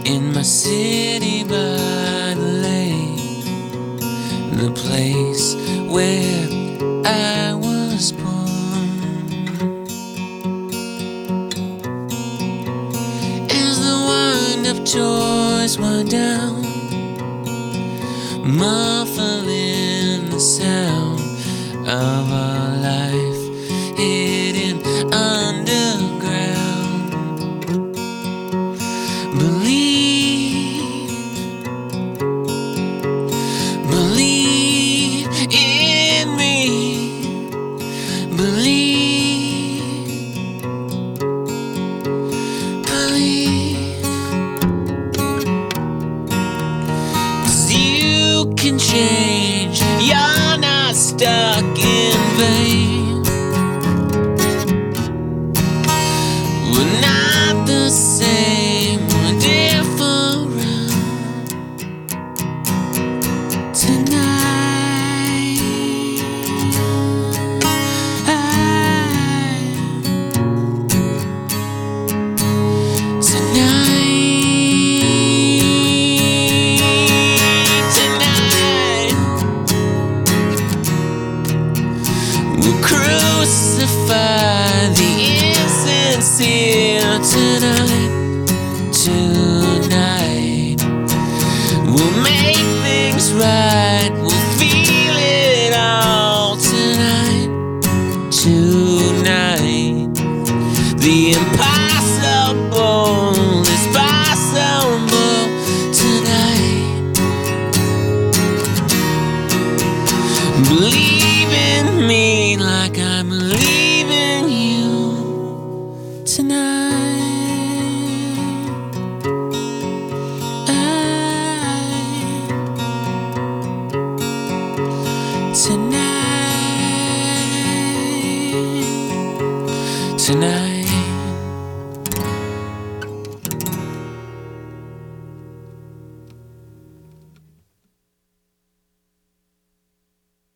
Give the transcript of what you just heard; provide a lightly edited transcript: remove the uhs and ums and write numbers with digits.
in my city by the lake, the place where I was born. As the wind-up joys wind down, muffling the sound of our life hidden underground. Believe in me. Believe, 'cause you can change. You're not stuck in vain. We're not the same, we're different. Tonight, we'll crucify the insincere tonight. We'll make things right. We'll feel it all tonight. The impossible is possible tonight. Believe in me like I believe in you tonight. Tonight.